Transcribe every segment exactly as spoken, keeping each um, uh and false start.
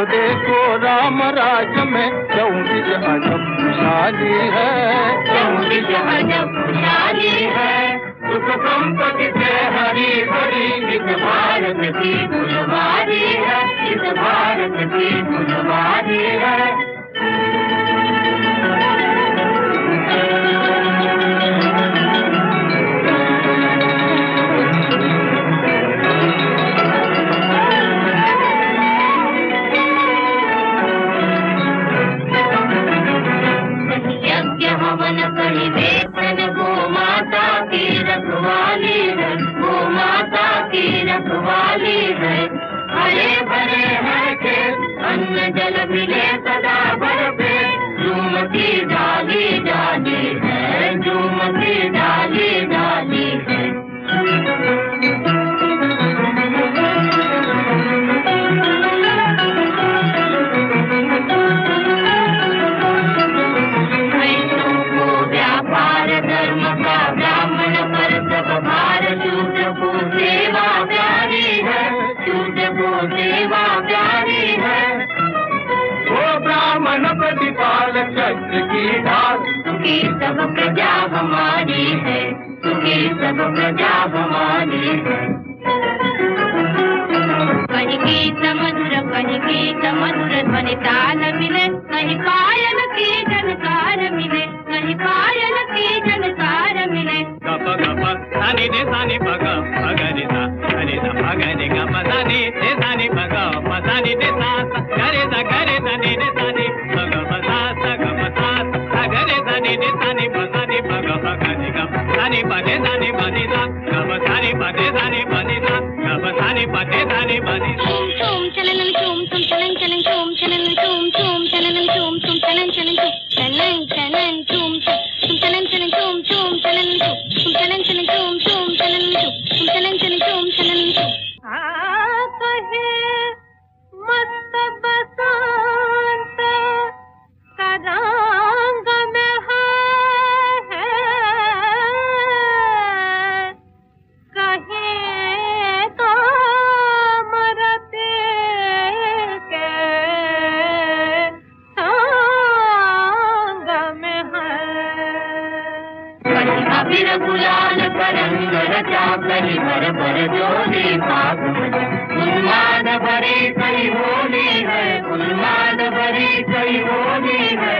देखो राम राज में चौबीस अजब खुशहाली है, चौबीस अजब खुशहाली है। सुख संपत्ति से हरी भरी इस भारत की फुलवारी है, इस भारत की फुलवारी है। हवन कहीं बेसन गो माता की रखवाली है, गो माता की रखवाली है। हरे भरे हैं खेत, अन्न जल मिले सदा भर पेट। झूम की डाली डाली है, झूम की डाली डाली है। शूद्र को सेवा प्यारी है, शूद्र को सेवा प्यारी है। वो ब्राह्मण प्रतिपालक सत्य की ढाल, सुखी सब प्रजा हमारी है, सुखी सब प्रजा हमारी है। कहीं गीत मधुर, कहीं गीत मधुर ध्वनि ताल मिले, कहीं पायल की झनकार मिले, कहीं पायल की झनकार मिले। गप गप सानी दे सानी पग पगरे सा गरे सा पगरे ग पसानी दे सानी पग पसानी दे सा गरे सा गरे सा नी दे सानी पग पसा सा ग पसा सा गरे सा नी दे सानी पसानी पग पगरे ग सानी पदे सानी पदे सा ग पसानी पदे सानी पदे सा ग पसानी पदे सानी पदे चूम चूम चलन चूम चूम चलन चलन चूम चलन चूम चूम चलन चूम चूम चलन चलन चलन चलन चूम चूम चलन चलन चूम चूम चलन चूम चलन चलन चूम चूम चलन चूम चलन चलन चूम चलन चूम। आ कहे मस्त बसंत का रंग में है, कहे तो मरते के संग में है। कहीं अबीर गुलाल करंग रचा, कहीं भर भर जोली पाक बजा। उन्माद भरी कई होली है, उन्माद भरी कई होली है।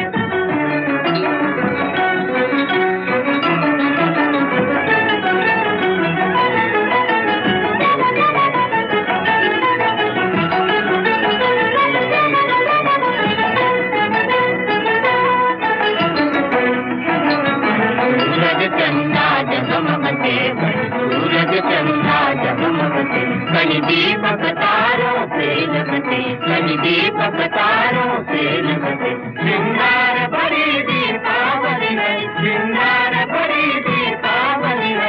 चंदा जगमगते, सूरज चंदा जगमगते। कहीं दीपक तारों से लगते, कहीं दीपक तारों से लगते। श्रृंगार भरी दीपावली है, श्रृंगार भरी दीपावली है।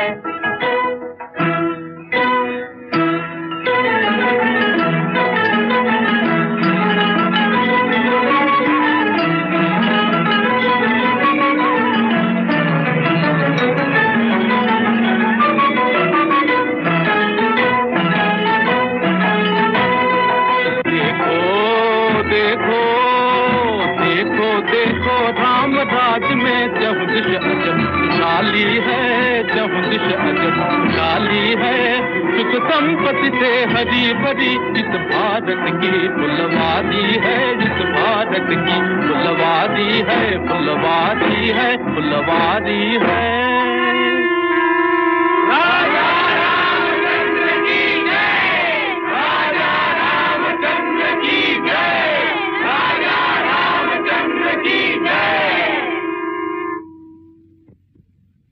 राज में चौबीस अजब खुशहाली है, चौबीस अजब खुशहाली है। सुख संपत्ति से हरी भरी इस भारत की फुलवारी है, इस भारत की फुलवारी है, फुलवारी है, फुलवारी है।